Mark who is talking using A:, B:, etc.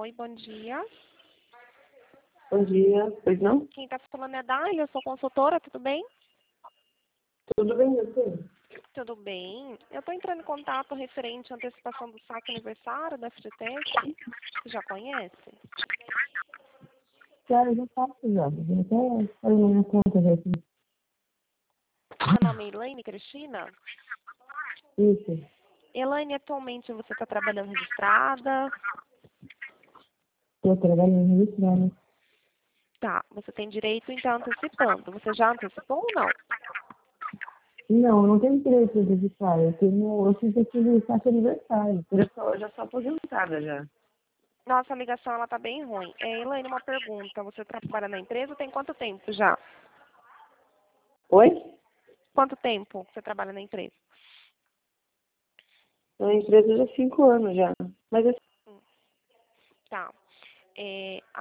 A: Oi, bom dia.
B: Bom dia, pois não?
A: Quem está falando é a Dália, eu sou consultora, tudo bem?
B: Tudo bem, você?
A: Tudo bem. Eu estou entrando em contato referente à antecipação do saque aniversário da FGTS. Você já conhece?
B: Claro, eu já faço já. Eu até falei na minha conta já aqui.
A: Seu nome é Elaine Cristina?
B: Isso.
A: Elaine, atualmente você está trabalhando registrada?
B: Estou trabalhando registrado.
A: Tá, você tem direito então antecipando. Você já antecipou ou não?
B: Não, eu não tenho direito de registrar. Eu fiz aquele saque aniversário. Eu já sou aposentada já.
A: Nossa, a ligação ela tá bem ruim. Elaine, uma pergunta. Você trabalha na empresa tem quanto tempo já?
B: Oi?
A: Quanto tempo você trabalha na empresa?
B: Na empresa já há 5 anos já. Mas
A: Tá.